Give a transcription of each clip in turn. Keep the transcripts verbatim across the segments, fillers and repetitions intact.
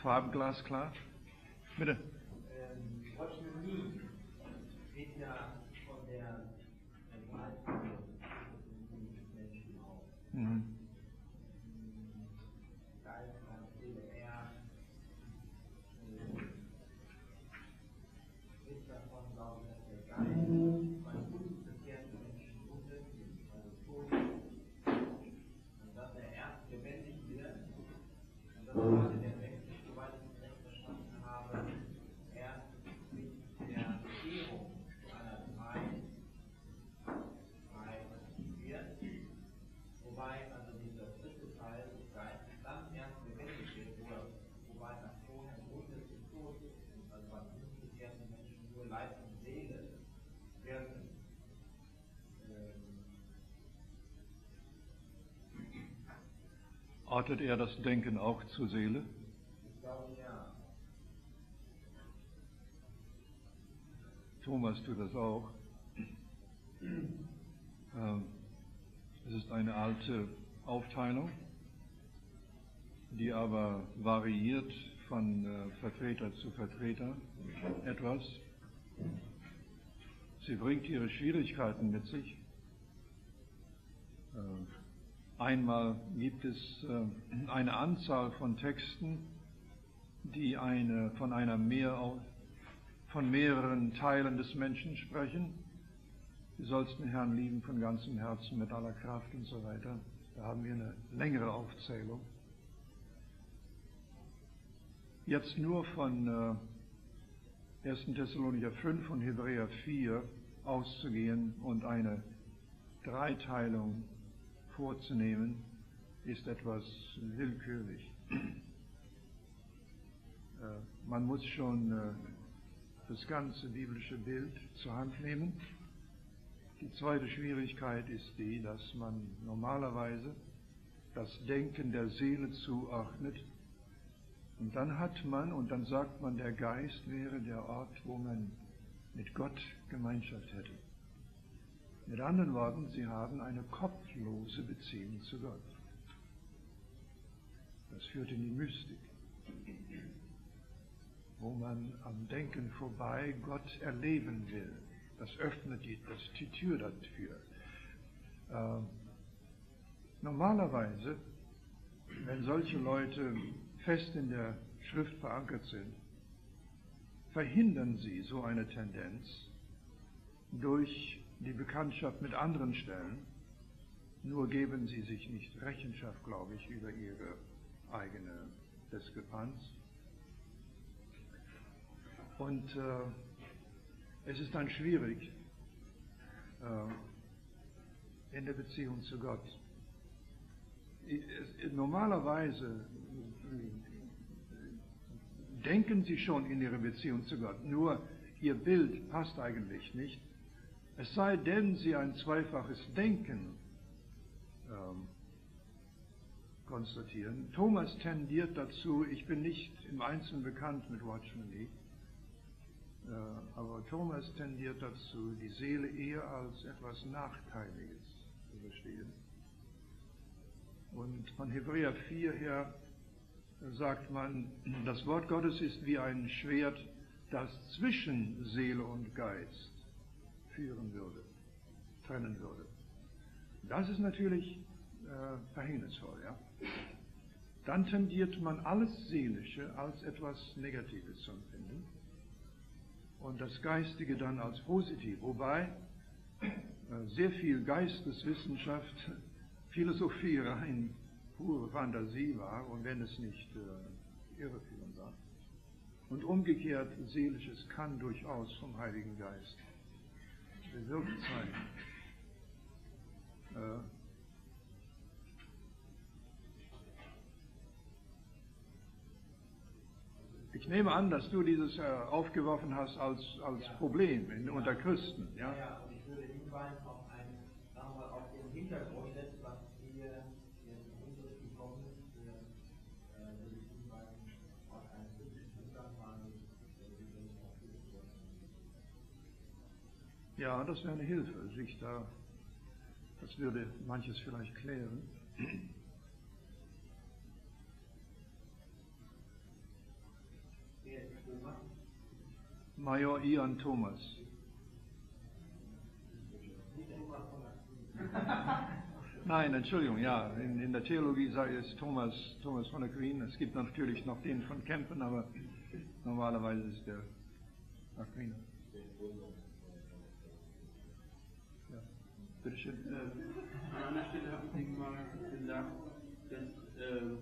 farbenglasklar. Bitte. Ähm, Watchman Nee geht ja von der Wahrheit des Menschen auf. Mhm. Geist und Seele, er ist davon, glaube ich, dass der Geist bei unbekehrten Menschen unmöglich, also tot ist. Und dass er erst lebendig wird, und das war der Mensch, soweit ich es recht verstanden habe, erst mit der Bekehrung zu einer Zeit frei wird, wobei also dieser dritte Teil des Geistes dann erst lebendig wird, wo er, wobei er vorher grundsätzlich tot ist, also bei unbekehrten Menschen nur Leib und Seele wirken. Ortet er das Denken auch zur Seele? Ich glaube ja. Thomas tut das auch. Ähm, es ist eine alte Aufteilung, die aber variiert von äh, Vertreter zu Vertreter etwas. Sie bringt ihre Schwierigkeiten mit sich. Äh, Einmal gibt es äh, eine Anzahl von Texten, die eine, von, einer mehr, von mehreren Teilen des Menschen sprechen. Du sollst den Herrn lieben von ganzem Herzen, mit aller Kraft und so weiter. Da haben wir eine längere Aufzählung. Jetzt nur von äh, ersten Thessalonicher fünf und Hebräer vier auszugehen und eine Dreiteilung vorzunehmen, ist etwas willkürlich. Äh, man muss schon äh, das ganze biblische Bild zur Hand nehmen. Die zweite Schwierigkeit ist die, dass man normalerweise das Denken der Seele zuordnet. Und dann hat man, und dann sagt man, der Geist wäre der Ort, wo man mit Gott Gemeinschaft hätte. Mit anderen Worten, sie haben eine kopflose Beziehung zu Gott. Das führt in die Mystik, wo man am Denken vorbei Gott erleben will. Das öffnet die, das die Tür dafür. Äh, normalerweise, wenn solche Leute fest in der Schrift verankert sind, verhindern sie so eine Tendenz durch die Bekanntschaft mit anderen Stellen, nur geben sie sich nicht Rechenschaft, glaube ich, über ihre eigene Diskrepanz. Und äh, es ist dann schwierig äh, in der Beziehung zu Gott. Es, normalerweise denken sie schon in ihre Beziehung zu Gott, nur ihr Bild passt eigentlich nicht. Es sei denn, sie ein zweifaches Denken ähm, konstatieren. Thomas tendiert dazu, ich bin nicht im Einzelnen bekannt mit Watchman Nee, äh, aber Thomas tendiert dazu, die Seele eher als etwas Nachteiliges zu verstehen. Und von Hebräer vier her sagt man, das Wort Gottes ist wie ein Schwert, das zwischen Seele und Geist führen würde, trennen würde. Das ist natürlich äh, verhängnisvoll. Ja? Dann tendiert man alles Seelische als etwas Negatives zu empfinden und das Geistige dann als positiv, wobei äh, sehr viel Geisteswissenschaft, Philosophie rein pure Fantasie war und wenn es nicht äh, irreführend war. Und umgekehrt, Seelisches kann durchaus vom Heiligen Geist bewirkt sein. Äh, ich nehme an, dass du dieses äh, aufgeworfen hast als, als ja. Problem in, ja. unter Christen. Ja, ja, und ich würde hinweisen auf einen, sagen wir mal, auf den Hintergrund dessen, was wir in den Unterricht gekommen ist, äh, würde ich hinweisen auf einen kritischen Umgang mal mit Ja, das wäre eine Hilfe, sich da, das würde manches vielleicht klären. Major Ian Thomas. Nein, Entschuldigung, ja, in, in der Theologie sage ich es Thomas, Thomas von Aquin. Es gibt natürlich noch den von Kempen, aber normalerweise ist der Aquin. Ja, bitteschön. Äh, an einer Stelle habe ich mal gesagt, dass äh,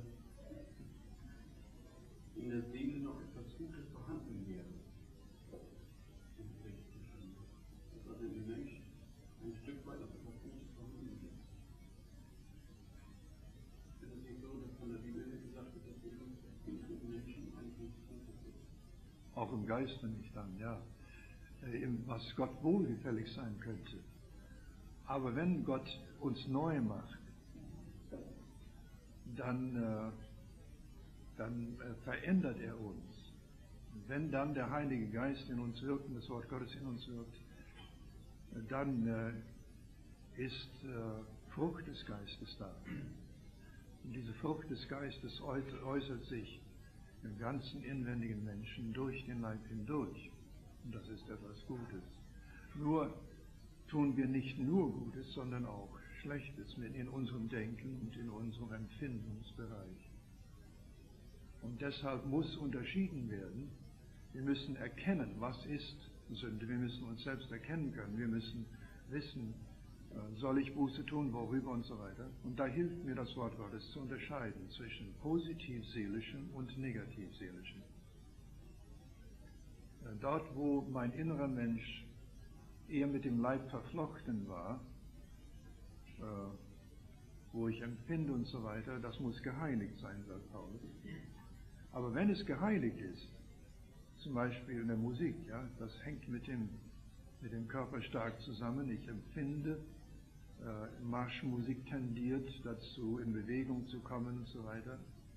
in der Seele noch etwas Gutes vorhanden wäre. Dass also im Mensch ein Stück weit noch etwas Gutes vorhanden ist. Ist es nicht so, dass von der Bibel her gesagt wird, dass im Menschen eigentlich Gutes ist? Auch im Geiste nicht dann, ja. Was Gott wohlgefällig sein könnte. Aber wenn Gott uns neu macht, dann, äh, dann äh, verändert er uns. Wenn dann der Heilige Geist in uns wirkt und das Wort Gottes in uns wirkt, dann äh, ist äh, Frucht des Geistes da. Und diese Frucht des Geistes äußert sich im ganzen inwendigen Menschen durch den Leib hindurch. Und das ist etwas Gutes. Nur tun wir nicht nur Gutes, sondern auch Schlechtes mit in unserem Denken und in unserem Empfindungsbereich. Und deshalb muss unterschieden werden. Wir müssen erkennen, was ist Sünde. Wir müssen uns selbst erkennen können. Wir müssen wissen, soll ich Buße tun, worüber und so weiter. Und da hilft mir das Wort Gottes zu unterscheiden zwischen positiv-seelischem und negativ-seelischem. Dort, wo mein innerer Mensch eher mit dem Leib verflochten war, äh, wo ich empfinde und so weiter, das muss geheiligt sein, sagt Paulus. Aber wenn es geheiligt ist, zum Beispiel in der Musik, ja, das hängt mit dem, mit dem Körper stark zusammen. Ich empfinde, äh, Marschmusik tendiert dazu, in Bewegung zu kommen und so weiter.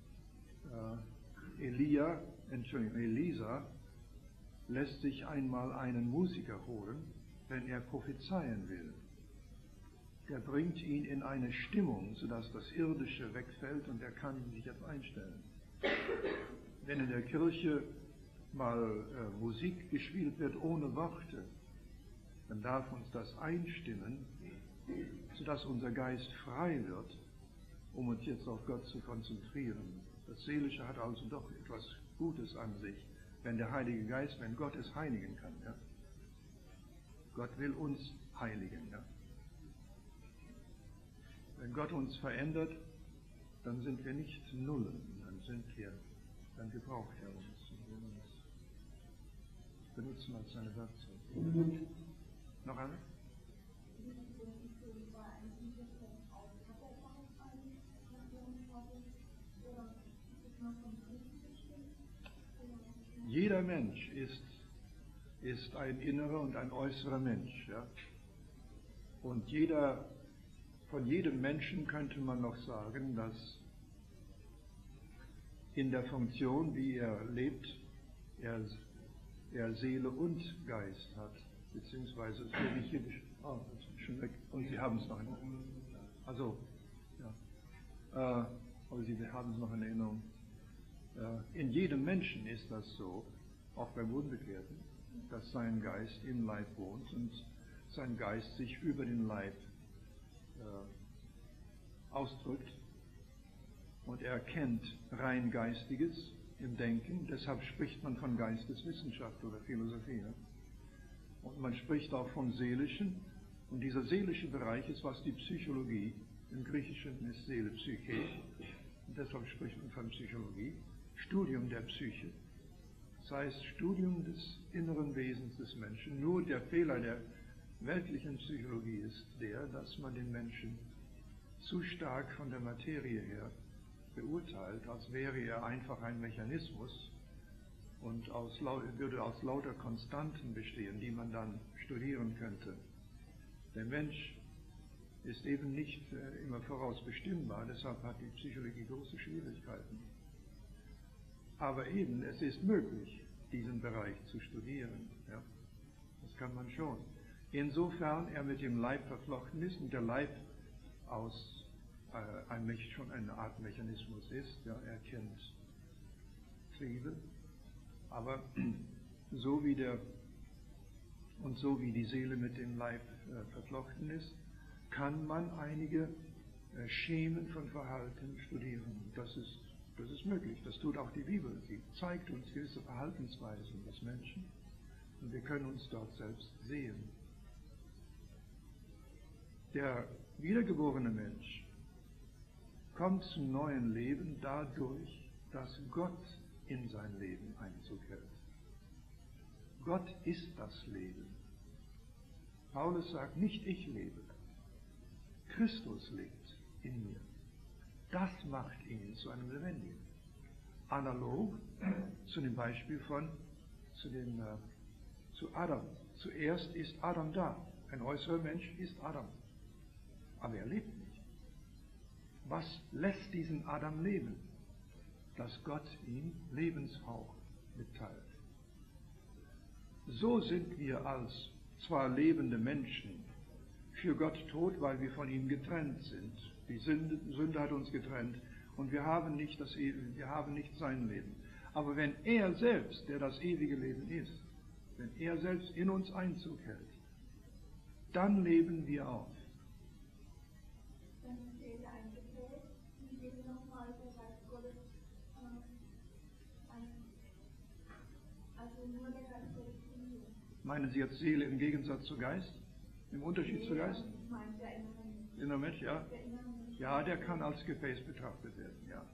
Äh, Elia, Entschuldigung, Elisa lässt sich einmal einen Musiker holen, wenn er prophezeien will. Der bringt ihn in eine Stimmung, sodass das Irdische wegfällt und er kann sich jetzt einstellen. Wenn in der Kirche mal äh, Musik gespielt wird ohne Worte, dann darf uns das einstimmen, sodass unser Geist frei wird, um uns jetzt auf Gott zu konzentrieren. Das Seelische hat also doch etwas Gutes an sich, wenn der Heilige Geist, wenn Gott es heiligen kann. Ja? Gott will uns heiligen. Ja? Wenn Gott uns verändert, dann sind wir nicht Nullen, dann sind wir, dann gebraucht er uns. Und will uns benutzen als seine Werkzeuge. Noch eine? Jeder Mensch ist, ist ein innerer und ein äußerer Mensch. Ja? Und jeder, von jedem Menschen könnte man noch sagen, dass in der Funktion, wie er lebt, er, er Seele und Geist hat. Beziehungsweise, es wird nicht hier oh, das ist schon weg. Und Sie haben es noch in Erinnerung. Also, ja. Äh, aber Sie haben es noch in Erinnerung. In jedem Menschen ist das so, auch beim Unbekehrten, dass sein Geist im Leib wohnt und sein Geist sich über den Leib äh, ausdrückt. Und er kennt rein Geistiges im Denken, deshalb spricht man von Geisteswissenschaft oder Philosophie. Ja? Und man spricht auch vom Seelischen. Und dieser seelische Bereich ist, was die Psychologie, im Griechischen ist Seele Psyche, und deshalb spricht man von Psychologie. Studium der Psyche, das heißt Studium des inneren Wesens des Menschen. Nur der Fehler der weltlichen Psychologie ist der, dass man den Menschen zu stark von der Materie her beurteilt, als wäre er einfach ein Mechanismus und aus, würde aus lauter Konstanten bestehen, die man dann studieren könnte. Der Mensch ist eben nicht äh, immer vorausbestimmbar, deshalb hat die Psychologie große Schwierigkeiten. Aber eben, es ist möglich, diesen Bereich zu studieren. Ja? Das kann man schon. Insofern er mit dem Leib verflochten ist und der Leib aus äh, ein, schon eine Art Mechanismus ist. Ja? Er kennt Triebe. Aber so wie der Und so wie die Seele mit dem Leib äh, verflochten ist, kann man einige äh, Schemen von Verhalten studieren. Das ist, das ist möglich. Das tut auch die Bibel. Sie zeigt uns gewisse Verhaltensweisen des Menschen und wir können uns dort selbst sehen. Der wiedergeborene Mensch kommt zum neuen Leben dadurch, dass Gott in sein Leben Einzug hält. Gott ist das Leben. Paulus sagt, nicht ich lebe, Christus lebt in mir. Das macht ihn zu einem Lebendigen. Analog zu dem Beispiel von, zu, den, äh, zu Adam. Zuerst ist Adam da. Ein äußerer Mensch ist Adam. Aber er lebt nicht. Was lässt diesen Adam leben? Dass Gott ihm Lebenshauch mitteilt. So sind wir als zwar lebende Menschen für Gott tot, weil wir von ihm getrennt sind. Die Sünde, Sünde hat uns getrennt und wir haben nicht das Ewige, wir haben nicht sein Leben. Aber wenn er selbst, der das ewige Leben ist, wenn er selbst in uns Einzug hält, dann leben wir auf. Dann ist Seele eingeteilt, die Seele nochmal der Geist Gottes, also nur der Geist Gottes. Meinen Sie jetzt Seele im Gegensatz zu Geist? Im Unterschied zu Geist? Ich meine, der innere Mensch. Innerer Mensch, ja. Der innere Mensch. Ja, der kann als Gefäß betrachtet werden, ja.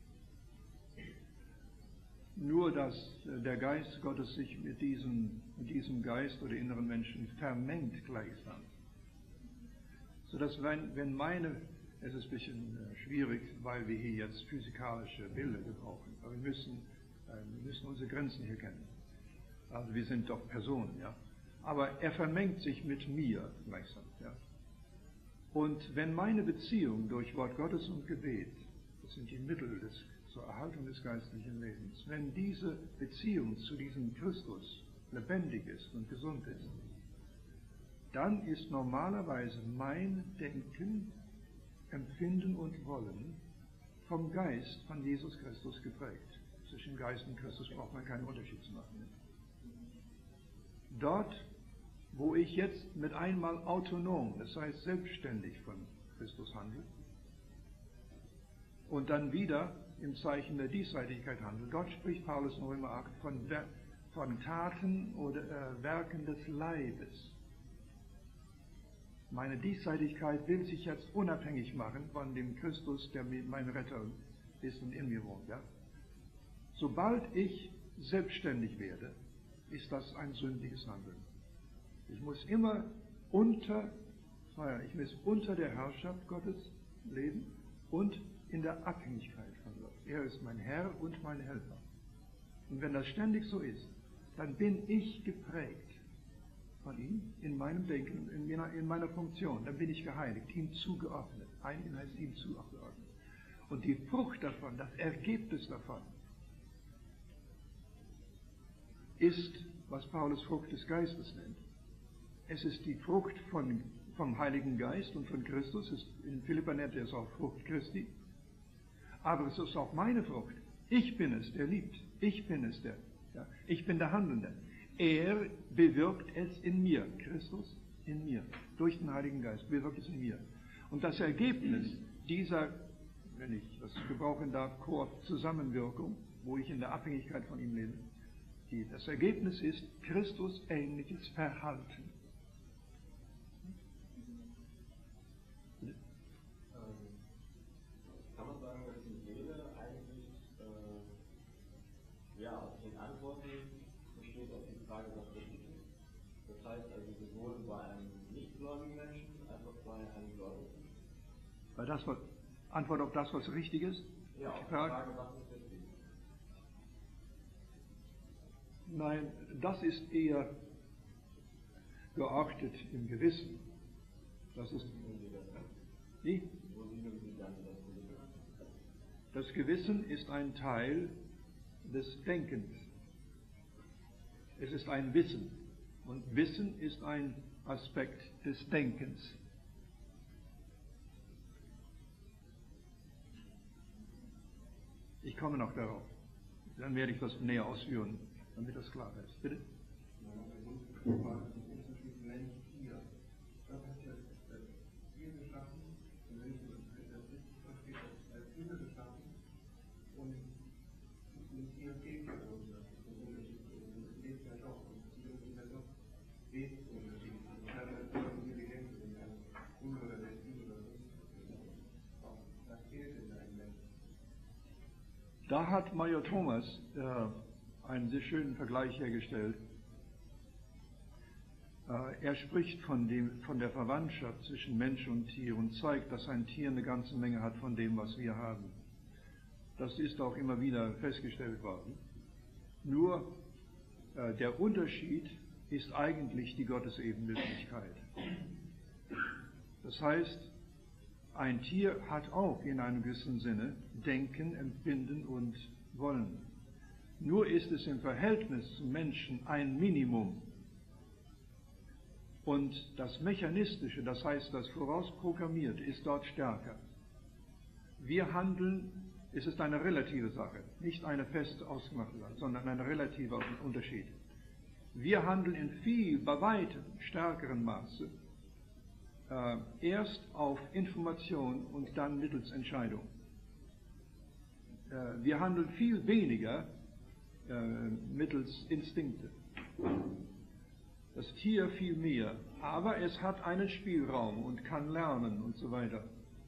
Nur, dass der Geist Gottes sich mit diesem, mit diesem Geist oder inneren Menschen vermengt gleichsam. Sodass, wenn, wenn meine, es ist ein bisschen schwierig, weil wir hier jetzt physikalische Bilder gebrauchen, aber wir müssen, wir müssen unsere Grenzen hier kennen. Also wir sind doch Personen, ja. Aber er vermengt sich mit mir gleichsam, ja. Und wenn meine Beziehung durch Wort Gottes und Gebet, das sind die Mittel des, zur Erhaltung des geistlichen Lebens, wenn diese Beziehung zu diesem Christus lebendig ist und gesund ist, dann ist normalerweise mein Denken, Empfinden und Wollen vom Geist von Jesus Christus geprägt. Zwischen Geist und Christus braucht man keinen Unterschied zu machen. Dort, wo ich jetzt mit einmal autonom, das heißt selbstständig von Christus handle, und dann wieder im Zeichen der Diesseitigkeit handle, dort spricht Paulus in Römer acht von, von Taten oder äh, Werken des Leibes. Meine Diesseitigkeit will sich jetzt unabhängig machen von dem Christus, der mein Retter ist und in mir wohnt. Ja? Sobald ich selbstständig werde, ist das ein sündiges Handeln. Ich muss immer unter, ich muss unter der Herrschaft Gottes leben und in der Abhängigkeit von Gott. Er ist mein Herr und mein Helfer. Und wenn das ständig so ist, dann bin ich geprägt von ihm in meinem Denken, in meiner, in meiner Funktion. Dann bin ich geheiligt, ihm zugeordnet. Einigen heißt ihm zugeordnet. Und die Frucht davon, das Ergebnis davon, ist, was Paulus Frucht des Geistes nennt. Es ist die Frucht von, vom Heiligen Geist und von Christus. Ist, in Philipper nennt er es auch Frucht Christi. Aber es ist auch meine Frucht. Ich bin es, der liebt. Ich bin es, der. Ja, ich bin der Handelnde. Er bewirkt es in mir. Christus in mir. Durch den Heiligen Geist bewirkt es in mir. Und das Ergebnis dieser, wenn ich das gebrauchen darf, Koop-Zusammenwirkung, wo ich in der Abhängigkeit von ihm lebe, die, das Ergebnis ist Christus ähnliches Verhalten. Kann man sagen, dass die Seele eigentlich äh, ja, in Antworten besteht auf die Frage, was richtig ist? Das heißt also sowohl bei einem nichtgläubigen Menschen als auch bei einem Gläubigen. Bei das, was, Antwort auf das, was richtig ist? Ja, auf die Frage, was ist richtig? Nein, das ist eher geortet im Gewissen. Das ist wie? Das Gewissen ist ein Teil des Denkens. Es ist ein Wissen. Und Wissen ist ein Aspekt des Denkens. Ich komme noch darauf. Dann werde ich das näher ausführen, damit das klar ist. Bitte? Ja, Da hat Major Thomas äh, einen sehr schönen Vergleich hergestellt. Äh, er spricht von, dem, von der Verwandtschaft zwischen Mensch und Tier und zeigt, dass ein Tier eine ganze Menge hat von dem, was wir haben. Das ist auch immer wieder festgestellt worden. Nur äh, der Unterschied ist eigentlich die Gottesebenbildlichkeit. Das heißt, ein Tier hat auch in einem gewissen Sinne Denken, Empfinden und Wollen. Nur ist es im Verhältnis zum Menschen ein Minimum. Und das Mechanistische, das heißt das Vorausprogrammierte, ist dort stärker. Wir handeln, es ist eine relative Sache, nicht eine fest ausgemachte Sache, sondern ein relativer Unterschied. Wir handeln in viel, bei weitem stärkerem Maße äh, erst auf Information und dann mittels Entscheidung. Äh, wir handeln viel weniger äh, mittels Instinkte. Das Tier viel mehr, aber es hat einen Spielraum und kann lernen und so weiter.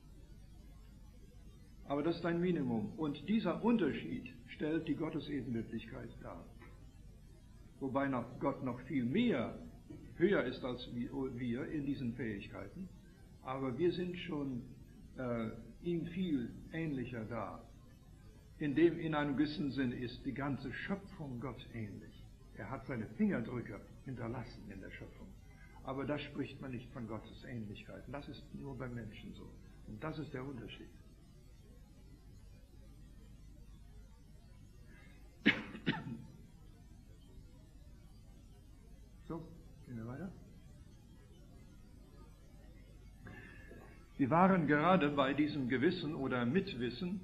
Aber das ist ein Minimum. Und dieser Unterschied stellt die Gottesebenbildlichkeit dar. Wobei noch Gott noch viel mehr, höher ist als wir in diesen Fähigkeiten. Aber wir sind schon äh, ihm viel ähnlicher da. In dem, in einem gewissen Sinn, ist die ganze Schöpfung Gott ähnlich. Er hat seine Fingerdrücke hinterlassen in der Schöpfung. Aber da spricht man nicht von Gottes Ähnlichkeiten. Das ist nur beim Menschen so. Und das ist der Unterschied. So, gehen wir weiter. Wir waren gerade bei diesem Gewissen oder Mitwissen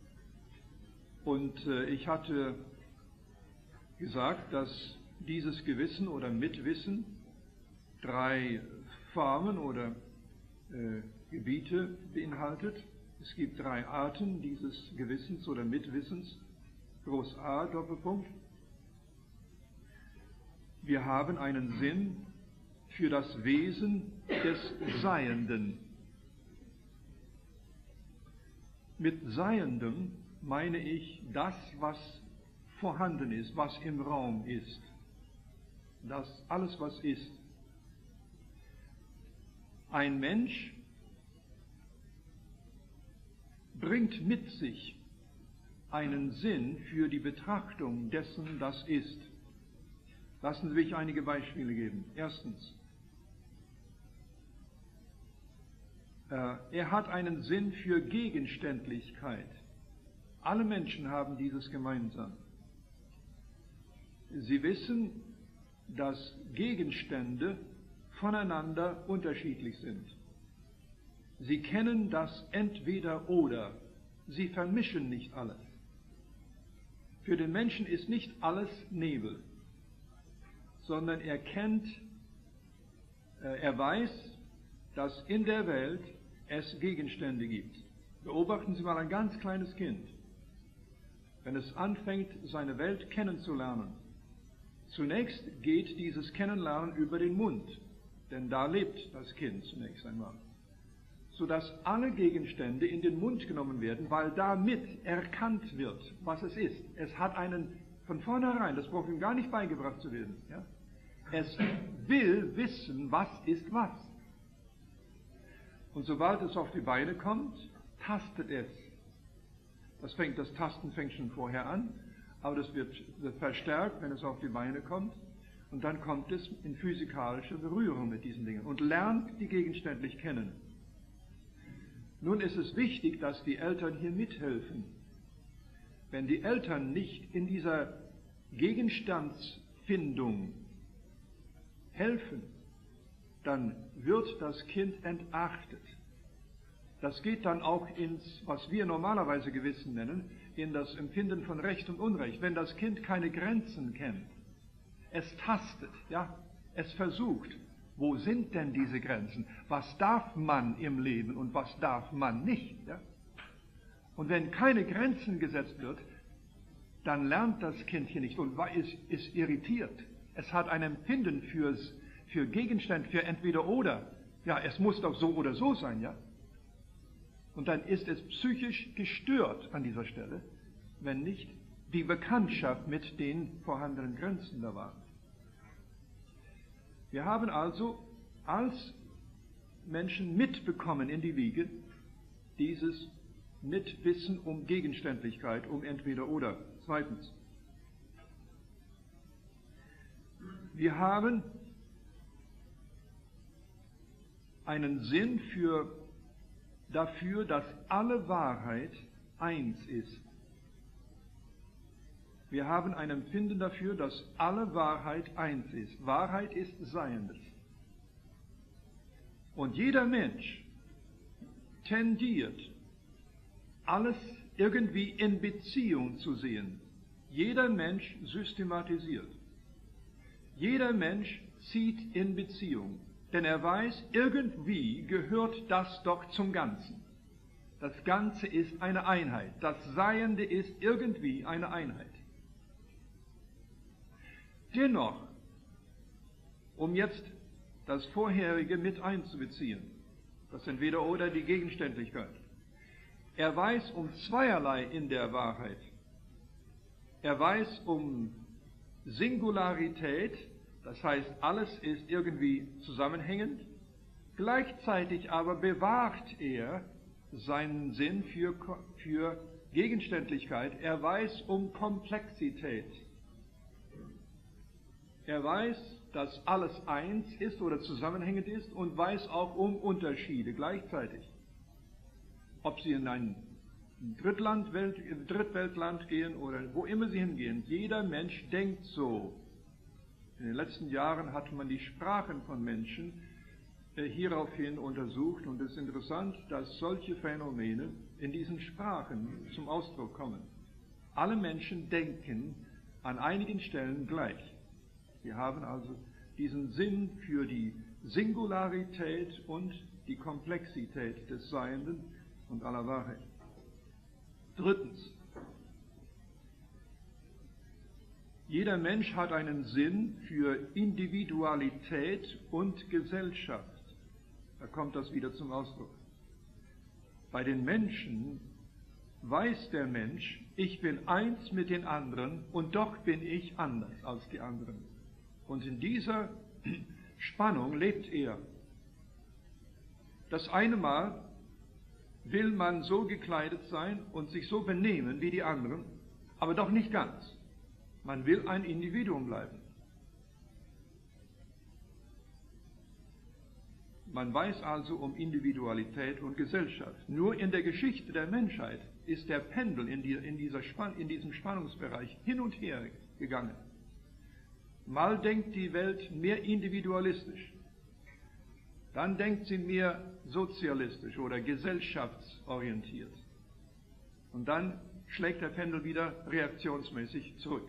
und äh, ich hatte gesagt, dass dieses Gewissen oder Mitwissen drei Formen oder äh, Gebiete beinhaltet. Es gibt drei Arten dieses Gewissens oder Mitwissens. Groß A, Doppelpunkt. Wir haben einen Sinn für das Wesen des Seienden. Mit Seiendem meine ich das, was vorhanden ist, was im Raum ist. Das alles, was ist. Ein Mensch bringt mit sich einen Sinn für die Betrachtung dessen, das ist. Lassen Sie mich einige Beispiele geben. Erstens, äh, er hat einen Sinn für Gegenständlichkeit. Alle Menschen haben dieses gemeinsam. Sie wissen, dass Gegenstände voneinander unterschiedlich sind. Sie kennen das Entweder-Oder. Sie vermischen nicht alles. Für den Menschen ist nicht alles Nebel, sondern er kennt, äh, er weiß, dass in der Welt es Gegenstände gibt. Beobachten Sie mal ein ganz kleines Kind. Wenn es anfängt, seine Welt kennenzulernen, zunächst geht dieses Kennenlernen über den Mund, denn da lebt das Kind zunächst einmal, sodass alle Gegenstände in den Mund genommen werden, weil damit erkannt wird, was es ist. Es hat einen, von vornherein, das braucht ihm gar nicht beigebracht zu werden. Ja? Es will wissen, was ist was. Und sobald es auf die Beine kommt, tastet es. Das fängt, das Tasten fängt schon vorher an, aber das wird, wird verstärkt, wenn es auf die Beine kommt. Und dann kommt es in physikalische Berührung mit diesen Dingen und lernt die gegenständlich kennen. Nun ist es wichtig, dass die Eltern hier mithelfen. Wenn die Eltern nicht in dieser Gegenstandsfindung helfen, dann wird das Kind entartet. Das geht dann auch ins, was wir normalerweise Gewissen nennen, in das Empfinden von Recht und Unrecht. Wenn das Kind keine Grenzen kennt, es tastet, ja, es versucht, wo sind denn diese Grenzen? Was darf man im Leben und was darf man nicht? Ja? Und wenn keine Grenzen gesetzt wird, dann lernt das Kind hier nicht und ist, ist irritiert. Es hat ein Empfinden fürs, für Gegenstände, für entweder oder. Ja, es muss doch so oder so sein, ja. Und dann ist es psychisch gestört an dieser Stelle, wenn nicht die Bekanntschaft mit den vorhandenen Grenzen der Wahrheit. Wir haben also als Menschen mitbekommen in die Wiege dieses Mitwissen um Gegenständlichkeit, um entweder oder. Zweitens, wir haben einen Sinn für, dafür, dass alle Wahrheit eins ist. Wir haben ein Empfinden dafür, dass alle Wahrheit eins ist. Wahrheit ist Seiendes. Und jeder Mensch tendiert, alles irgendwie in Beziehung zu sehen. Jeder Mensch systematisiert. Jeder Mensch zieht in Beziehung. Denn er weiß, irgendwie gehört das doch zum Ganzen. Das Ganze ist eine Einheit. Das Seiende ist irgendwie eine Einheit. Dennoch, um jetzt das Vorherige mit einzubeziehen, das Entweder oder die Gegenständlichkeit, er weiß um zweierlei in der Wahrheit. Er weiß um Singularität, das heißt, alles ist irgendwie zusammenhängend, gleichzeitig aber bewahrt er seinen Sinn für, für Gegenständlichkeit. Er weiß um Komplexität. Er weiß, dass alles eins ist oder zusammenhängend ist und weiß auch um Unterschiede gleichzeitig. Ob Sie in ein Drittland, Welt, Drittweltland gehen oder wo immer Sie hingehen, jeder Mensch denkt so. In den letzten Jahren hat man die Sprachen von Menschen äh, hieraufhin untersucht und es ist interessant, dass solche Phänomene in diesen Sprachen zum Ausdruck kommen. Alle Menschen denken an einigen Stellen gleich. Wir haben also diesen Sinn für die Singularität und die Komplexität des Seienden und aller Wahrheit. Drittens, jeder Mensch hat einen Sinn für Individualität und Gesellschaft. Da kommt das wieder zum Ausdruck. Bei den Menschen weiß der Mensch, ich bin eins mit den anderen und doch bin ich anders als die anderen. Und in dieser Spannung lebt er. Das eine Mal will man so gekleidet sein und sich so benehmen wie die anderen, aber doch nicht ganz. Man will ein Individuum bleiben. Man weiß also um Individualität und Gesellschaft. Nur in der Geschichte der Menschheit ist der Pendel in, die, in, dieser Spann, in diesem Spannungsbereich hin und her gegangen. Mal denkt die Welt mehr individualistisch, dann denkt sie mehr sozialistisch oder gesellschaftsorientiert. Und dann schlägt der Pendel wieder reaktionsmäßig zurück.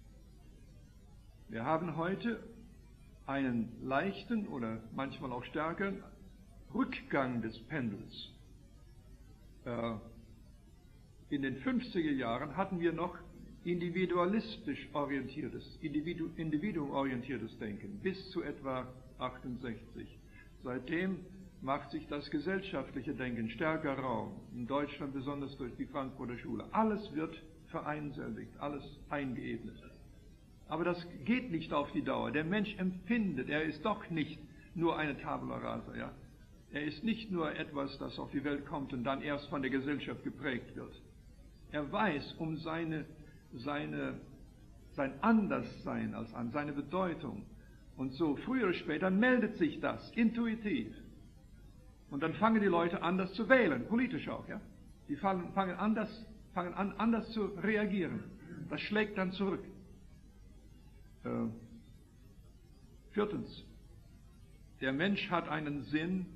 Wir haben heute einen leichten oder manchmal auch stärkeren Rückgang des Pendels. Äh, in den fünfziger Jahren hatten wir noch individualistisch orientiertes, individu, individuumorientiertes Denken, bis zu etwa achtundsechzig. Seitdem macht sich das gesellschaftliche Denken stärker Raum, in Deutschland besonders durch die Frankfurter Schule. Alles wird vereinselbigt, alles eingeebnet. Aber das geht nicht auf die Dauer. Der Mensch empfindet, er ist doch nicht nur eine Tabula rasa, ja. Er ist nicht nur etwas, das auf die Welt kommt und dann erst von der Gesellschaft geprägt wird. Er weiß um seine, seine, sein Anderssein als an, seine Bedeutung. Und so, früher oder später meldet sich das intuitiv. Und dann fangen die Leute an, das zu wählen, politisch auch, ja. Die fangen, fangen, an, das, fangen an, anders zu reagieren. Das schlägt dann zurück. Äh, viertens, der Mensch hat einen Sinn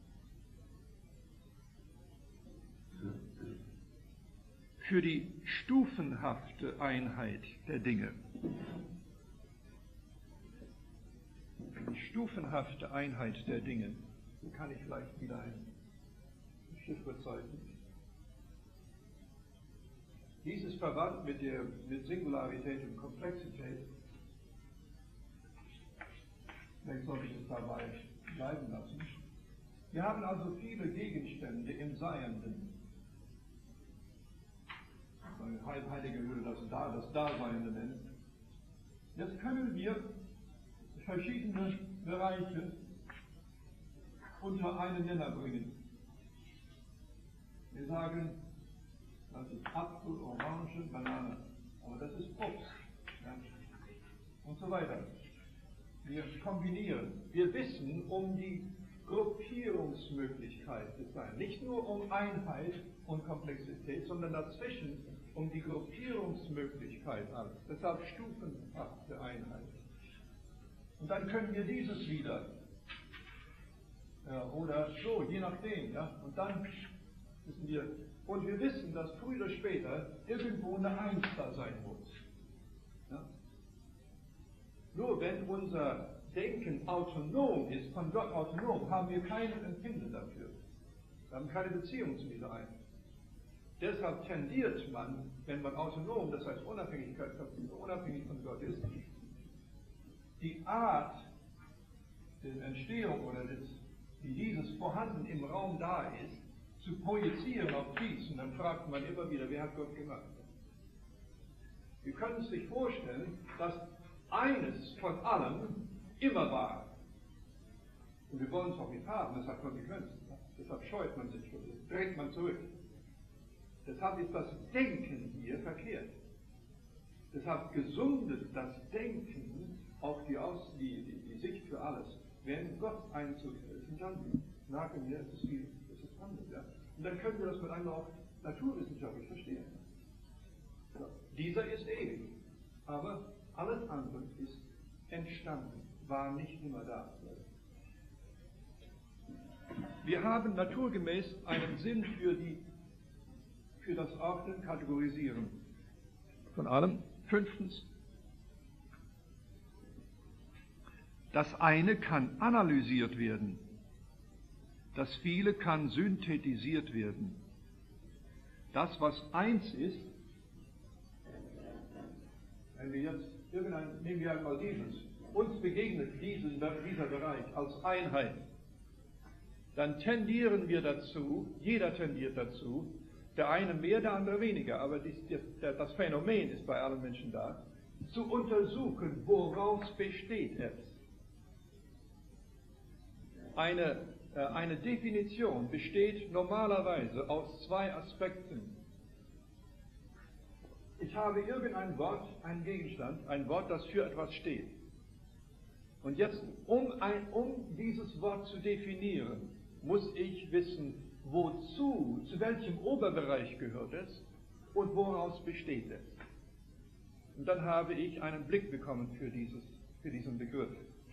für die stufenhafte Einheit der Dinge. Die stufenhafte Einheit der Dinge. Hier kann ich vielleicht wieder ein Stichwort zeichnen. Dies ist verwandt mit der mit Singularität und Komplexität. Vielleicht sollte ich es dabei bleiben lassen. Wir haben also viele Gegenstände im Seienden. eine Heilheilige würde das da, das Daseinende nennen. Jetzt können wir verschiedene Bereiche unter einen Nenner bringen. Wir sagen, das ist Apfel, Orange, Banane, aber das ist Obst. Ja? Und so weiter. Wir kombinieren. Wir wissen um die Gruppierungsmöglichkeit des Seins. Nicht nur um Einheit und Komplexität, sondern dazwischen um die Gruppierungsmöglichkeit alles. Deshalb stufenhafte Einheit. Und dann können wir dieses wieder. Ja, oder so, je nachdem. Ja? Und dann wissen wir, und wir wissen, dass früher oder später irgendwo eine Eins da sein muss. Ja? Nur wenn unser Denken autonom ist, von Gott autonom, haben wir kein Empfinden dafür. Wir haben keine Beziehung zu dieser Einheit. Deshalb tendiert man, wenn man autonom, das heißt Unabhängigkeit, unabhängig von Gott ist, die Art der Entstehung oder des, wie dieses vorhanden im Raum da ist, zu projizieren auf dies. Und dann fragt man immer wieder, wer hat Gott gemacht? Wir können sich vorstellen, dass eines von allem immer war. Und wir wollen es auch nicht haben, das hat Konsequenzen. Deshalb scheut man sich, dreht man zurück. Deshalb ist das Denken hier verkehrt. Deshalb gesundet das Denken, auch die, Aus, die, die, die Sicht für alles, wenn Gott Einzug ist. Und dann merken wir, es ist viel, es ist anders. Ja? Und dann können wir das miteinander auch naturwissenschaftlich verstehen. Ja. Dieser ist ewig, aber alles andere ist entstanden, war nicht immer da. Wir haben naturgemäß einen Sinn für, die, für das Ordnen, Kategorisieren von allem. Fünftens, das eine kann analysiert werden, das viele kann synthetisiert werden. Das, was eins ist, wenn wir jetzt irgendein, nehmen wir einmal dieses, uns begegnet diesen, dieser Bereich als Einheit, dann tendieren wir dazu, jeder tendiert dazu, der eine mehr, der andere weniger, aber dies, das Phänomen ist bei allen Menschen da, zu untersuchen, woraus besteht es. Eine, äh, eine Definition besteht normalerweise aus zwei Aspekten. Ich habe irgendein Wort, einen Gegenstand, ein Wort, das für etwas steht. Und jetzt, um, ein, um dieses Wort zu definieren, muss ich wissen, wozu, zu welchem Oberbereich gehört es und woraus besteht es. Und dann habe ich einen Blick bekommen für, dieses, für diesen Begriff.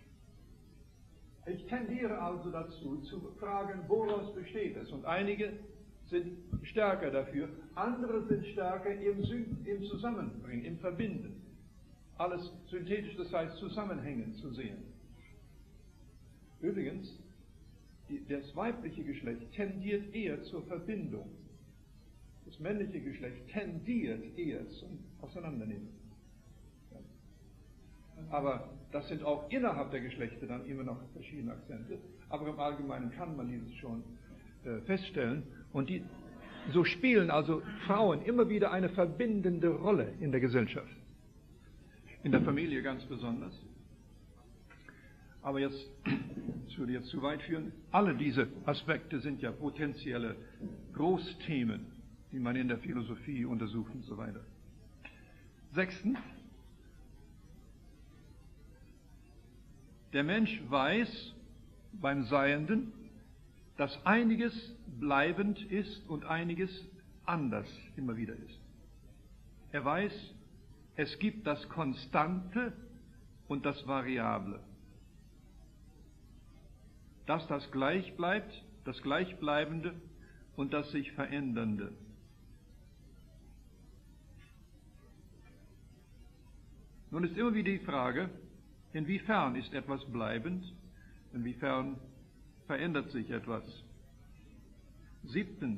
Ich tendiere also dazu, zu fragen, woraus besteht es. Und einige sind stärker dafür, andere sind stärker im, im Zusammenbringen, im Verbinden. Alles synthetisch, das heißt zusammenhängend zu sehen. Übrigens, die, das weibliche Geschlecht tendiert eher zur Verbindung. Das männliche Geschlecht tendiert eher zum Auseinandernehmen. Ja. Aber das sind auch innerhalb der Geschlechter dann immer noch verschiedene Akzente. Aber im Allgemeinen kann man dieses schon äh, feststellen. Und die, so spielen also Frauen immer wieder eine verbindende Rolle in der Gesellschaft. In der Familie ganz besonders. Aber jetzt, das würde jetzt zu weit führen, alle diese Aspekte sind ja potenzielle Großthemen, die man in der Philosophie untersucht und so weiter. Sechstens, der Mensch weiß beim Seienden, dass einiges bleibend ist und einiges anders immer wieder ist. Er weiß, es gibt das Konstante und das Variable. Dass das gleich bleibt, das Gleichbleibende und das sich Verändernde. Nun ist immer wieder die Frage, inwiefern ist etwas bleibend, inwiefern verändert sich etwas. Siebtens,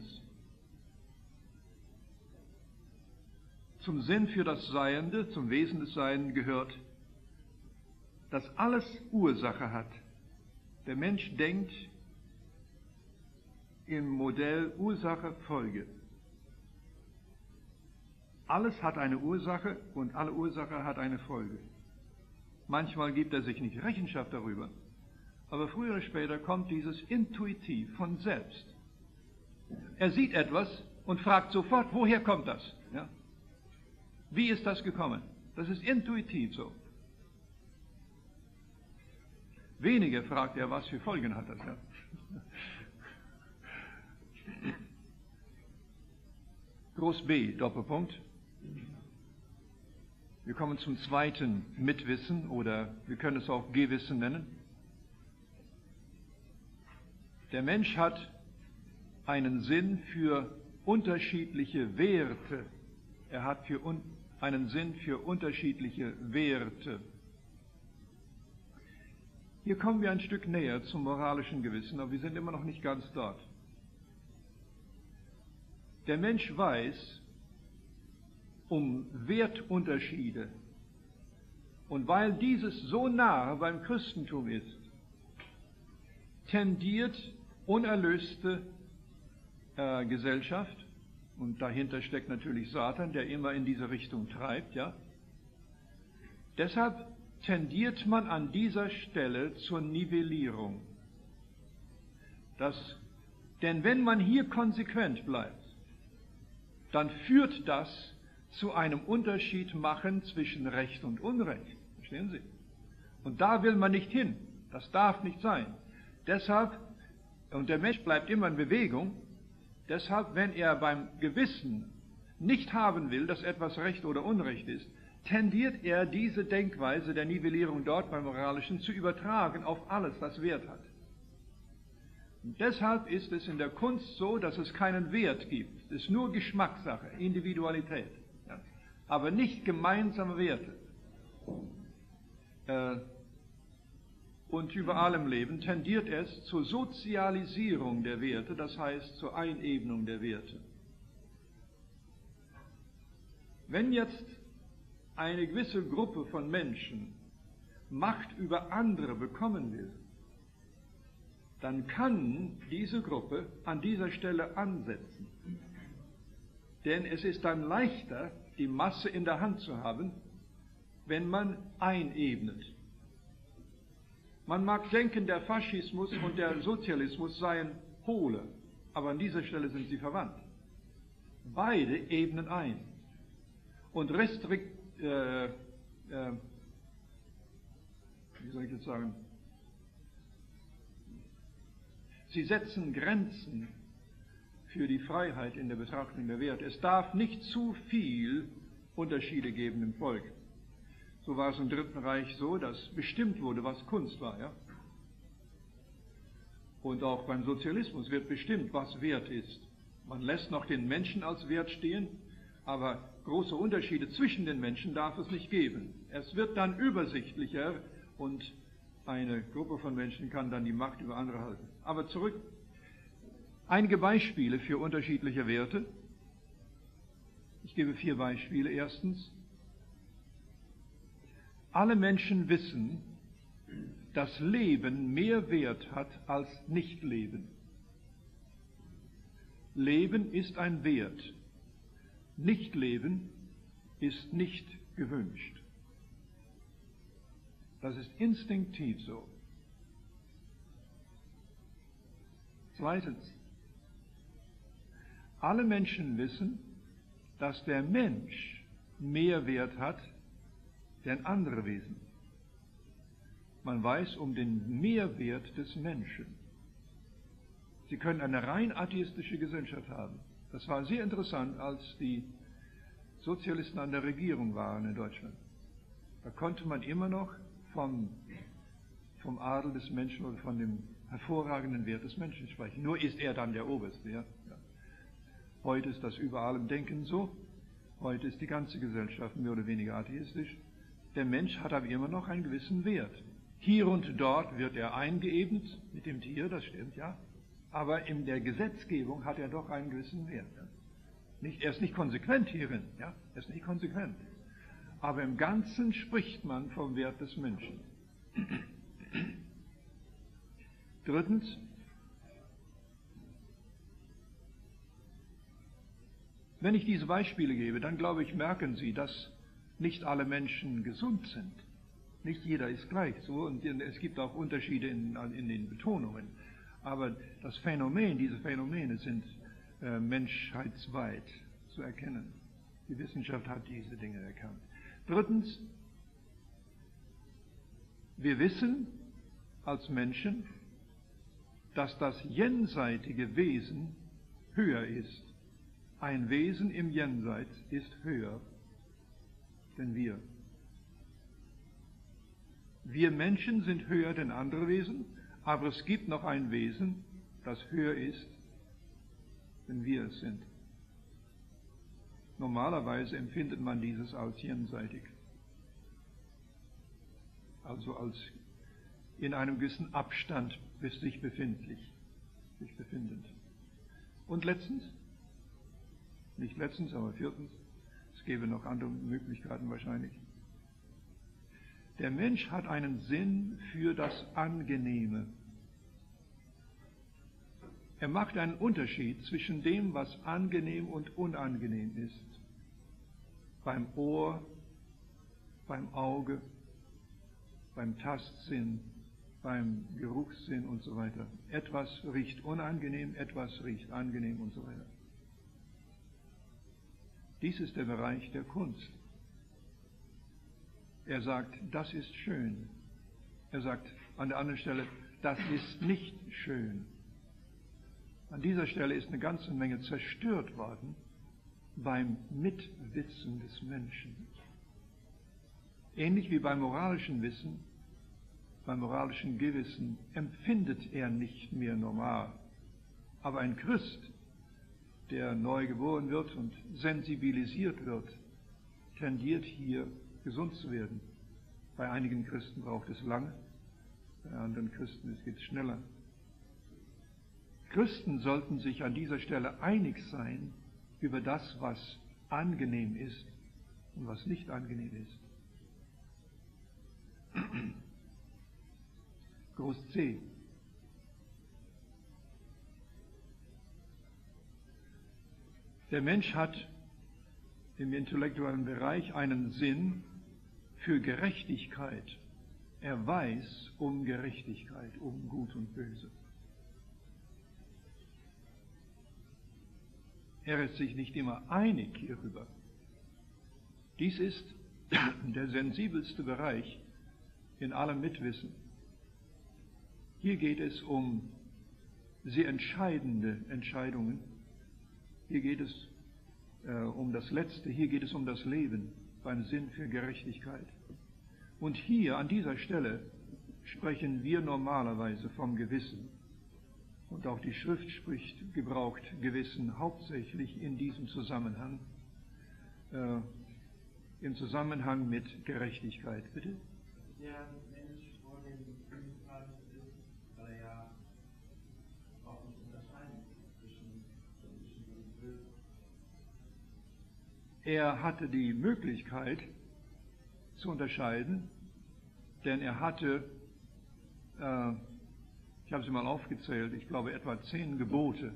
zum Sinn für das Seiende, zum Wesen des Seienden gehört, dass alles Ursache hat. Der Mensch denkt im Modell Ursache-Folge. Alles hat eine Ursache und alle Ursache hat eine Folge. Manchmal gibt er sich nicht Rechenschaft darüber, aber früher oder später kommt dieses intuitiv von selbst. Er sieht etwas und fragt sofort, woher kommt das? Ja? Wie ist das gekommen? Das ist intuitiv so. Weniger fragt er, was für Folgen hat das. Ja? Groß B, Doppelpunkt. Wir kommen zum zweiten Mitwissen oder wir können es auch Gewissen nennen. Der Mensch hat einen Sinn für unterschiedliche Werte. Er hat für un- einen Sinn für unterschiedliche Werte. Hier kommen wir ein Stück näher zum moralischen Gewissen, aber wir sind immer noch nicht ganz dort. Der Mensch weiß um Wertunterschiede. Und weil dieses so nahe beim Christentum ist, tendiert unerlöste äh, Gesellschaft, und dahinter steckt natürlich Satan, der immer in diese Richtung treibt, ja. Deshalb tendiert man an dieser Stelle zur Nivellierung. Das, denn wenn man hier konsequent bleibt, dann führt das zu einem Unterschied machen zwischen Recht und Unrecht. Verstehen Sie? Und da will man nicht hin. Das darf nicht sein. Deshalb, und der Mensch bleibt immer in Bewegung, deshalb, wenn er beim Gewissen nicht haben will, dass etwas Recht oder Unrecht ist, tendiert er diese Denkweise der Nivellierung dort beim Moralischen zu übertragen auf alles, was Wert hat. Und deshalb ist es in der Kunst so, dass es keinen Wert gibt. Es ist nur Geschmackssache, Individualität, ja, aber nicht gemeinsame Werte. Äh, und überall im Leben tendiert es zur Sozialisierung der Werte, das heißt zur Einebnung der Werte. Wenn jetzt eine gewisse Gruppe von Menschen Macht über andere bekommen will, dann kann diese Gruppe an dieser Stelle ansetzen. Denn es ist dann leichter, die Masse in der Hand zu haben, wenn man einebnet. Man mag denken, der Faschismus und der Sozialismus seien Pole, aber an dieser Stelle sind sie verwandt. Beide ebnen ein und restrikt, äh, äh, wie soll ich jetzt sagen, sie setzen Grenzen für die Freiheit in der Betrachtung der Werte. Es darf nicht zu viel Unterschiede geben im Volk. So war es im Dritten Reich so, dass bestimmt wurde, was Kunst war. Ja? Und auch beim Sozialismus wird bestimmt, was Wert ist. Man lässt noch den Menschen als Wert stehen, aber große Unterschiede zwischen den Menschen darf es nicht geben. Es wird dann übersichtlicher und eine Gruppe von Menschen kann dann die Macht über andere halten. Aber zurück. Einige Beispiele für unterschiedliche Werte. Ich gebe vier Beispiele. Erstens, alle Menschen wissen, dass Leben mehr Wert hat als Nichtleben. Leben ist ein Wert. Nichtleben ist nicht gewünscht. Das ist instinktiv so. Zweitens, alle Menschen wissen, dass der Mensch mehr Wert hat denn andere Wesen. Man weiß um den Mehrwert des Menschen. Sie können eine rein atheistische Gesellschaft haben. Das war sehr interessant, als die Sozialisten an der Regierung waren in Deutschland. Da konnte man immer noch vom, vom Adel des Menschen oder von dem hervorragenden Wert des Menschen sprechen. Nur ist er dann der Oberste. Ja? Ja. Heute ist das überall im Denken so. Heute ist die ganze Gesellschaft mehr oder weniger atheistisch. Der Mensch hat aber immer noch einen gewissen Wert. Hier und dort wird er eingeebnet mit dem Tier, das stimmt, ja. Aber in der Gesetzgebung hat er doch einen gewissen Wert. Ja? Nicht, er ist nicht konsequent hierin, ja. Er ist nicht konsequent. Aber im Ganzen spricht man vom Wert des Menschen. Drittens, Wenn ich diese Beispiele gebe, dann glaube ich, merken Sie, dass nicht alle Menschen gesund sind. Nicht jeder ist gleich so und es gibt auch Unterschiede in, in den Betonungen. Aber das Phänomen, diese Phänomene sind äh, menschheitsweit zu erkennen. Die Wissenschaft hat diese Dinge erkannt. Drittens, wir wissen als Menschen, dass das jenseitige Wesen höher ist. Ein Wesen im Jenseits ist höher denn wir. Wir Menschen sind höher denn andere Wesen, aber es gibt noch ein Wesen, das höher ist, denn wir es sind. Normalerweise empfindet man dieses als jenseitig, also als in einem gewissen Abstand bis sich befindlich, sich befindend. Und letztens, nicht letztens, aber viertens, es gäbe noch andere Möglichkeiten wahrscheinlich. Der Mensch hat einen Sinn für das Angenehme. Er macht einen Unterschied zwischen dem, was angenehm und unangenehm ist. Beim Ohr, beim Auge, beim Tastsinn, beim Geruchssinn und so weiter. Etwas riecht unangenehm, etwas riecht angenehm und so weiter. Dies ist der Bereich der Kunst. Er sagt, das ist schön. Er sagt an der anderen Stelle, das ist nicht schön. An dieser Stelle ist eine ganze Menge zerstört worden beim Mitwissen des Menschen. Ähnlich wie beim moralischen Wissen, beim moralischen Gewissen empfindet er nicht mehr normal. Aber ein Christ, der neu geboren wird und sensibilisiert wird, tendiert hier gesund zu werden. Bei einigen Christen braucht es lange, bei anderen Christen geht es schneller. Christen sollten sich an dieser Stelle einig sein über das, was angenehm ist und was nicht angenehm ist. Groß C. Der Mensch hat im intellektuellen Bereich einen Sinn für Gerechtigkeit. Er weiß um Gerechtigkeit, um Gut und Böse. Er ist sich nicht immer einig hierüber. Dies ist der sensibelste Bereich in allem Mitwissen. Hier geht es um sehr entscheidende Entscheidungen. Hier geht es äh, um das Letzte, hier geht es um das Leben beim Sinn für Gerechtigkeit. Und hier an dieser Stelle sprechen wir normalerweise vom Gewissen. Und auch die Schrift spricht, gebraucht Gewissen hauptsächlich in diesem Zusammenhang, äh, im Zusammenhang mit Gerechtigkeit. Bitte? Der Mensch vor dem Sündenfall ist, weil er ja auch nicht unterscheiden zwischen zwischen und Böse. Er hatte die Möglichkeit zu unterscheiden, denn er hatte, äh, ich habe sie mal aufgezählt, ich glaube etwa zehn Gebote.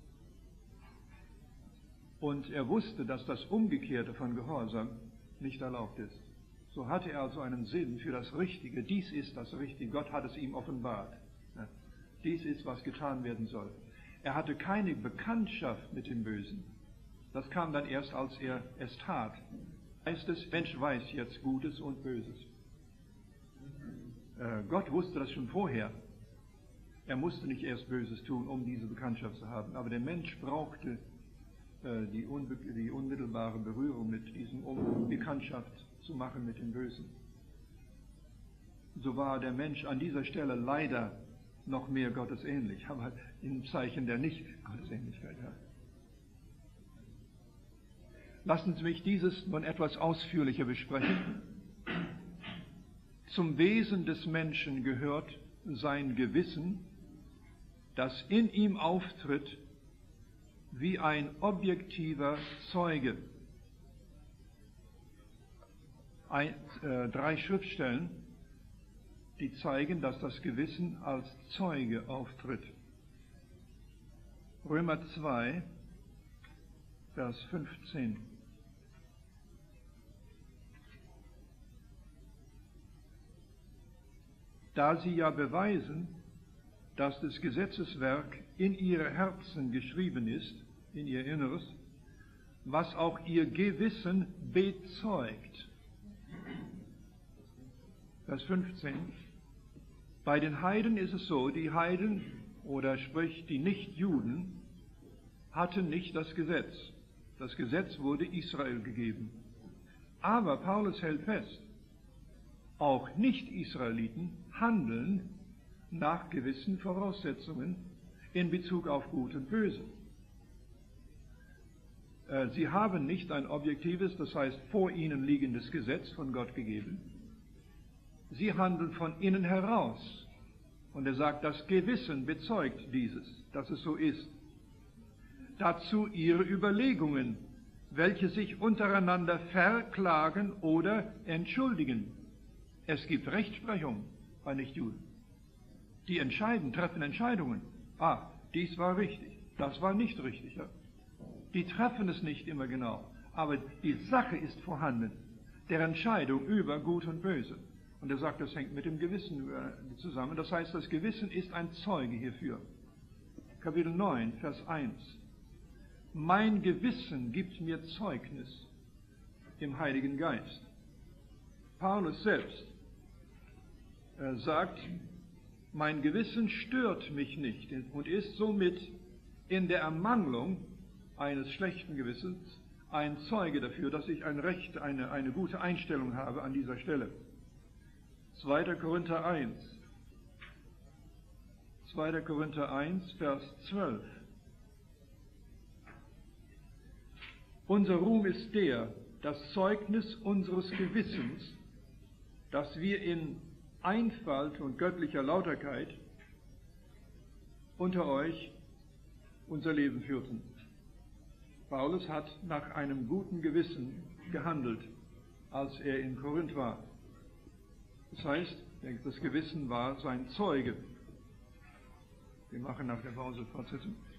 Und er wusste, dass das Umgekehrte von Gehorsam nicht erlaubt ist. So hatte er also einen Sinn für das Richtige. Dies ist das Richtige. Gott hat es ihm offenbart. Ja. Dies ist, was getan werden soll. Er hatte keine Bekanntschaft mit dem Bösen. Das kam dann erst, als er es tat. Heißt es, Mensch weiß jetzt Gutes und Böses. Äh, Gott wusste das schon vorher. Er musste nicht erst Böses tun, um diese Bekanntschaft zu haben. Aber der Mensch brauchte äh, die, unbe die unmittelbare Berührung mit diesem, um Bekanntschaft zu machen mit dem Bösen. So war der Mensch an dieser Stelle leider noch mehr gottesähnlich, aber im Zeichen der Nicht-Gottesähnlichkeit. Ja. Lassen Sie mich dieses nun etwas ausführlicher besprechen. Zum Wesen des Menschen gehört sein Gewissen, das in ihm auftritt wie ein objektiver Zeuge. Ein, äh, drei Schriftstellen, die zeigen, dass das Gewissen als Zeuge auftritt. Römer zwei, Vers fünfzehn. Da sie ja beweisen, dass das Gesetzeswerk in ihre Herzen geschrieben ist, in ihr Inneres, was auch ihr Gewissen bezeugt. Vers fünfzehn. Bei den Heiden ist es so, die Heiden, oder sprich die Nichtjuden, hatten nicht das Gesetz. Das Gesetz wurde Israel gegeben. Aber Paulus hält fest, auch Nicht-Israeliten handeln nach gewissen Voraussetzungen in Bezug auf Gut und Böse. Sie haben nicht ein objektives, das heißt vor ihnen liegendes Gesetz von Gott gegeben. Sie handeln von innen heraus. Und er sagt, das Gewissen bezeugt dieses, dass es so ist. Dazu ihre Überlegungen, welche sich untereinander verklagen oder entschuldigen. Es gibt Rechtsprechung bei Nichtjuden. Die entscheiden, treffen Entscheidungen. Ah, dies war richtig, das war nicht richtig. Ja? Die treffen es nicht immer genau, aber die Sache ist vorhanden, der Entscheidung über Gut und Böse. Und er sagt, das hängt mit dem Gewissen zusammen. Das heißt, das Gewissen ist ein Zeuge hierfür. Kapitel neun, Vers eins. Mein Gewissen gibt mir Zeugnis im Heiligen Geist. Paulus selbst äh, sagt, mein Gewissen stört mich nicht und ist somit in der Ermangelung eines schlechten Gewissens ein Zeuge dafür, dass ich ein Recht, eine, eine gute Einstellung habe an dieser Stelle. zweiter Korinther eins. zweiter Korinther eins, Vers zwölf. Unser Ruhm ist der, das Zeugnis unseres Gewissens, dass wir in Einfalt und göttlicher Lauterkeit unter euch unser Leben führten. Paulus hat nach einem guten Gewissen gehandelt, als er in Korinth war. Das heißt, das Gewissen war sein Zeuge. Wir machen nach der Pause Fortsetzung.